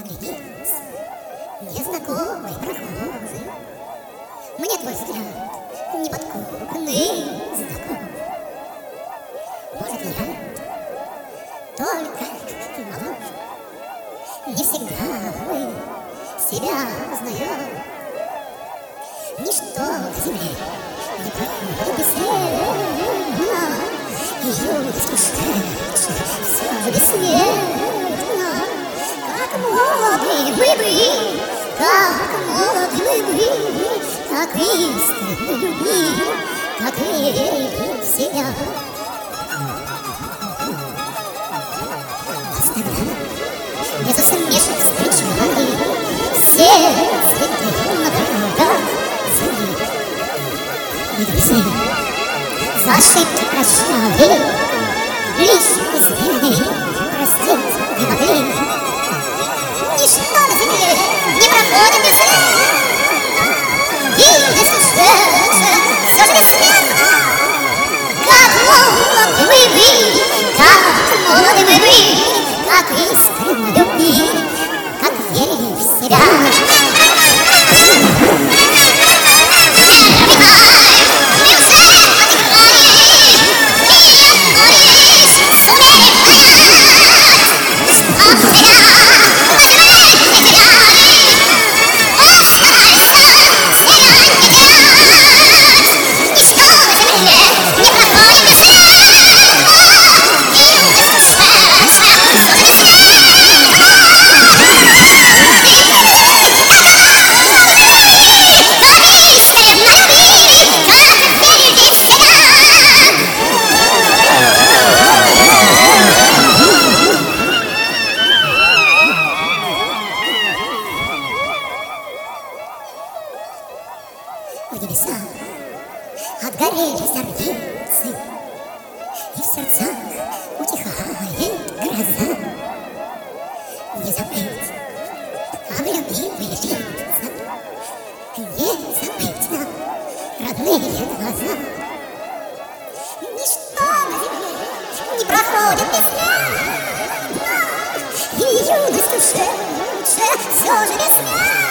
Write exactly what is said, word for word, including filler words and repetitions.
Оглянись, незнакомый прохожий, мне твой взгляд неподкупный знаком. Может, я только молод, не всегда мы себя узнаем. Ничто в земле не проходит бесследно, и юность ушедшая все же бессмертна. Как молоды мы были, как молоды мы были, как искренне любили, как верили в себя. Нас тогда без усмешек встречали все цветы на дорогах земли. И друзей за ошибки прощали, лишь извини, простить не могли. Ничто на земле не проходит бесследно, и если ушедшее все же бессмертно. Как молоды мы были, как молоды мы были, как искренне любили, как верили в себя. В небесах отгорели зорницы, и в сердцах утихает гроза. Не забыть об любимые лица, не забыть нам родные глаза. Ничто на земле не проходит бесследно, и юность ушедшая все же бессмертна.